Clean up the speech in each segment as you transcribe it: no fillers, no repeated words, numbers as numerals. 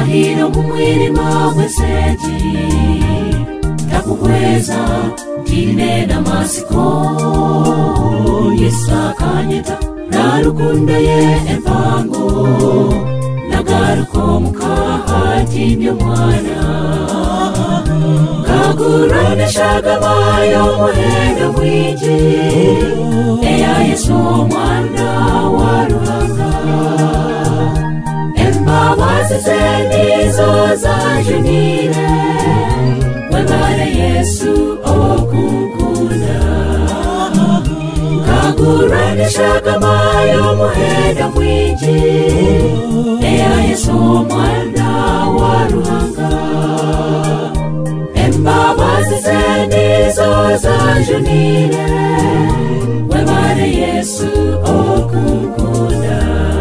cyubahiro mu mwirima w'esegi ndakukweza ndine n'amasiko Yesu akanyita narukundo ye empango nagaruko mukahati nyo mwana kaguranishaga mayo muhendo mwinji eya Yesu mwana wa Ruhanga embabazi ze nizo zanjunire webare Yesu okukunda kaguranishaga mayo muhendo mwinji eya Yesu mwana wa Ruhanga embabazi ze nizo zanjunire webare Yesu okukunda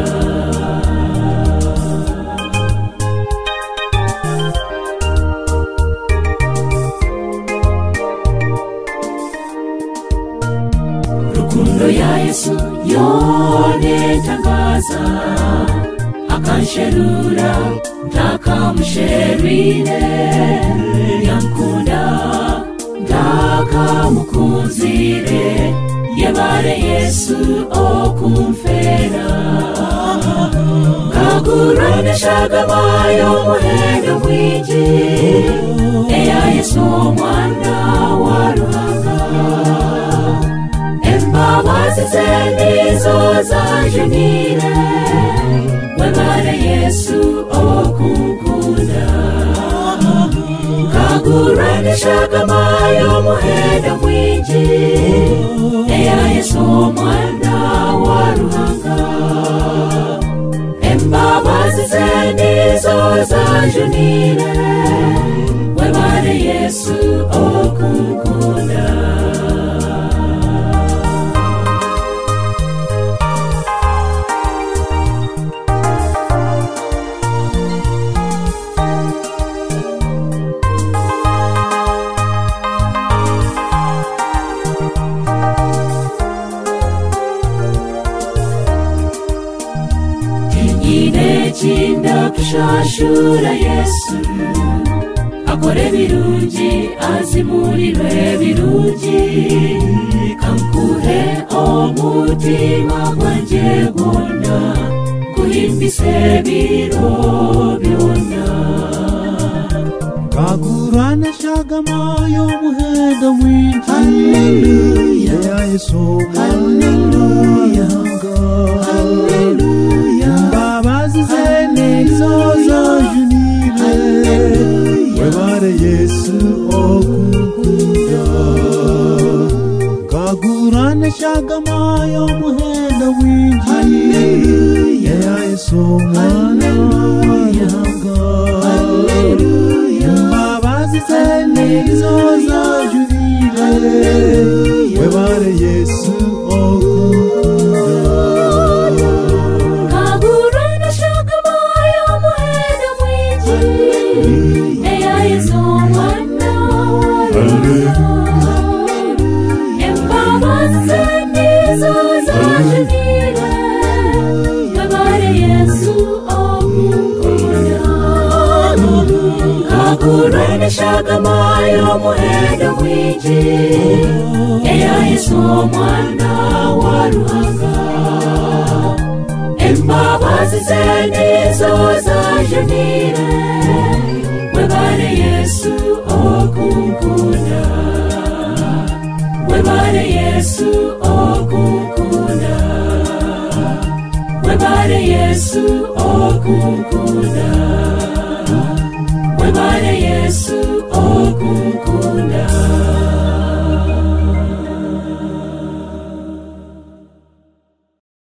rukundo ya Yesu yone tangaza akansherura ndakamusherire yankunda ndakamukunzire yebare Yesu okumfera kaguranishaga mayo muhendo mwinji eya Yesu mwana wa Ruhanga embabazi ze nizo zanjunire webare Yesu okukunda kaguranishaga mayo muhendo mwinji eya Yesu mwana wa Ruhanga embabazi ze nizo zanjunire webare Yesu okukunda Chinda kushashura Yesu akore birungi azimurire birungi kankuhe omutima gwanje gwona kuhimbise biro byona kaguranishaga mayo muhendo mwinji Hallelujah Yesu Hallelujah Hallelujah embabazi ze nizo zanjunire webare Yesu okukunda kaguranishaga mayo muhendo mwinji Hallelujah Yesu mwana wa Ruhanga embabazi ze nizo zanjunire webare Yesu okukunda kaguranishaga mayo muhendo mwinji eya Yesu mwana wa Ruhanga embabazi ze nizo zanjunire webare Yesu okukunda kaguranishaga mayo muhendo mwinji eya Yesu mwana wa Ruhanga embabazi ze nizo zanjunire webare Yesu okukunda webare Yesu okukunda webare Yesu okukunda